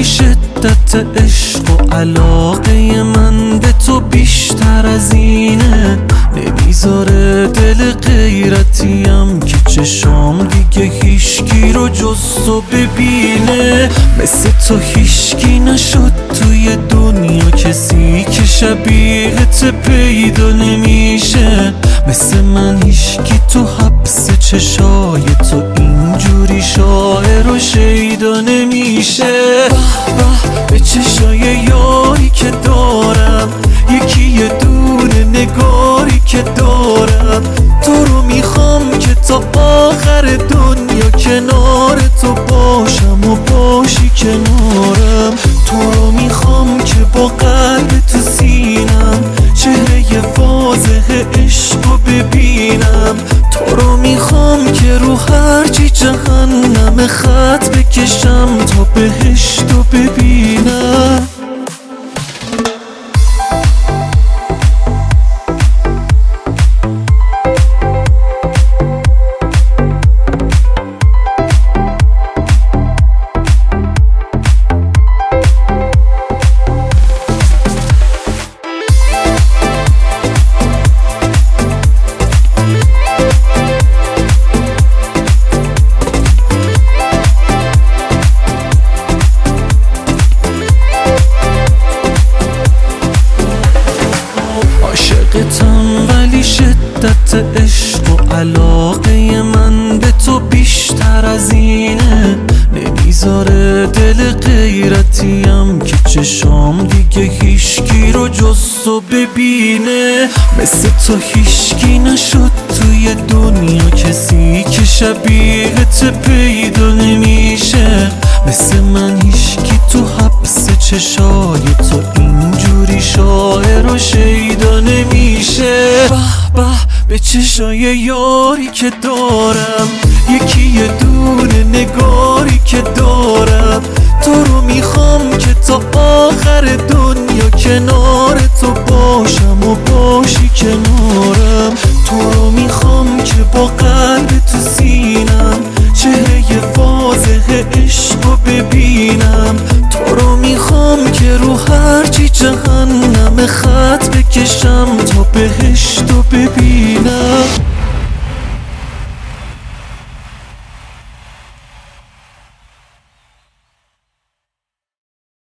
ولی شدت عشق و علاقه من به تو بیشتر از اینه. نمیذاره دل غیرتیم که چشام دیگه هیشکی رو جز تو ببینه. مثل تو هیشکی نشد توی دنیا، کسی که شبیهت پیدا نمیشه. مثل من هیشکی تو حبس چشای تو اینجوری شاعر و شیدا نمیشه. به چشای یاری که دارم، یکی یه دونه نگاری که دارم. تو رو میخوام که تا آخر دنیا کنار تو باشم و باشی کنارم. تو رو میخوام که با قلب تو سینم چهره واضح عشق رو ببینم. تو رو میخوام که رو هرچی جهنم خط بکشم تا بهشت رو ببینم. عاشقتم ولی شدت عشق و علاقه من به تو بیشتر از اینه. نمیذاره دل غیرتیم که چشام دیگه هیشکی رو جز تو ببینه. مثل تو هیشکی نشد توی دنیا، کسی که شبیهت پیدا نمیشه. مثل من هیشکی تو حبس چشای تو اینجوری شاعر و شیدا نمیشه. به چشای یاری که دارم، یکی یه دونه نگاری که دارم. تو رو میخوام که تا آخر دنیا کنار تو باشم و باشی کنارم. تو رو میخوام که با قلب